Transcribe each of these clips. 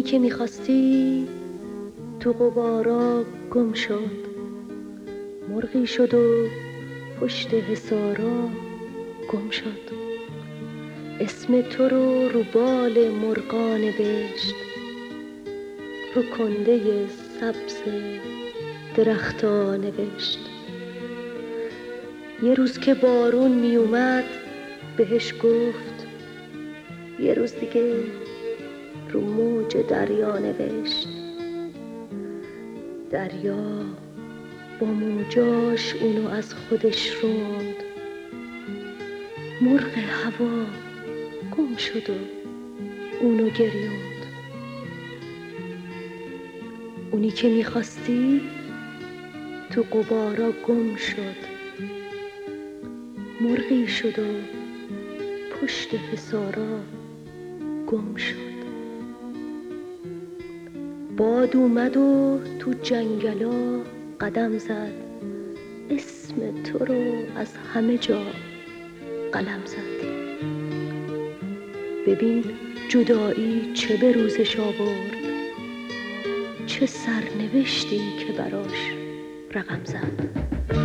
اونی که میخواستی تو غبارا گم شد، مرغی شد و پشت حصارا گم شد. اسم تو رو بال مرغا نوشت، رو کنده سبز درختا نوشت. یه روز که بارون می اومد بهش گفت، یه روز دیگه رو موج دریا نوشت. دریا با موجاش اونو از خودش روند، مرغ هوا گم شد و اونو گریوند. اونی که میخواستی تو غبارا گم شد، مرغی شد و پشت حصارا گم شد. باد اومد و تو جنگلا قدم زد، اسم تو رو از همه جا قلم زد. ببین جدایی چه به روزش آورد، چه سرنوشتی که براش رقم زد.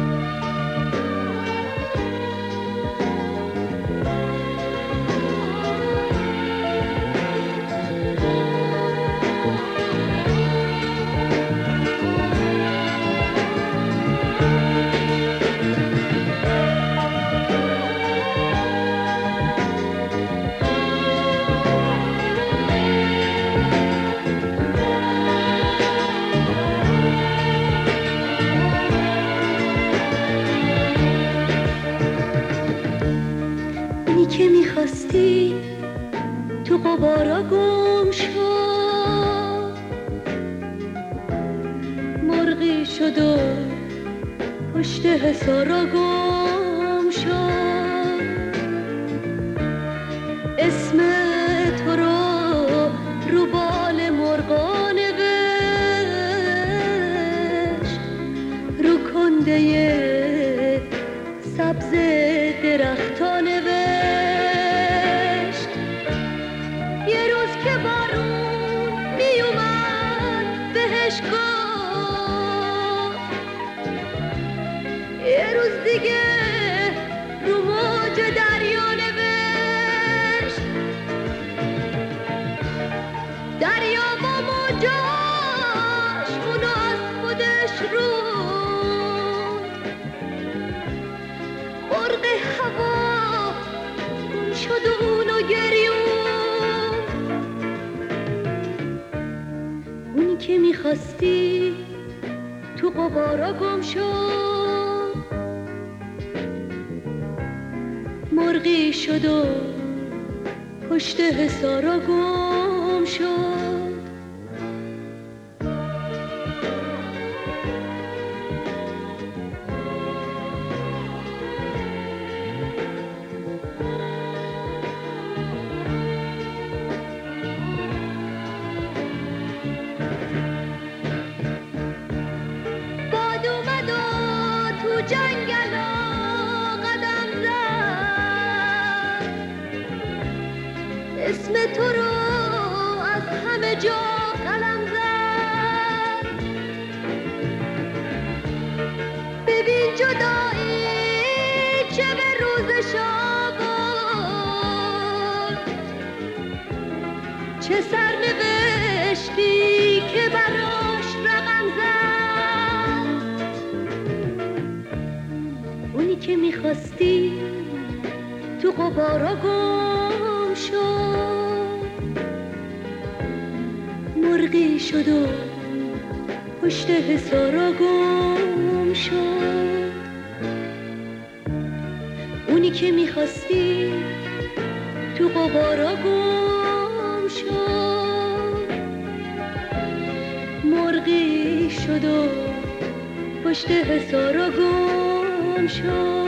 که میخواستی تو غبارا گم شد، مرغی شد و پشت حصارا گم شد. اسم تو رو بال مرغا نوشت، رو کنده سبز درختا نوشت. یه روز دیگه رو موج دریا نوشت. دریا با موجاش اونو از خودش روند، مرغ هوا گم شد و اونو گریوند. اونی که میخواستی تو غبارا گم شد، مرغی شد و پشت حصارا گم شد. باد اومد و تو جنگلا قدم زد، اسم تو رو از همه جا قلم زد. ببین جدایی چه به روزش آورد، چه سرنوشتی که براش رقم زد. اونی که میخواستی تو غبارا گم شد، مرغی شد و پشت حصارا گم شد. اونی که میخواستی تو غبارا گم شد، مرغی شد و پشت حصارا گم شد.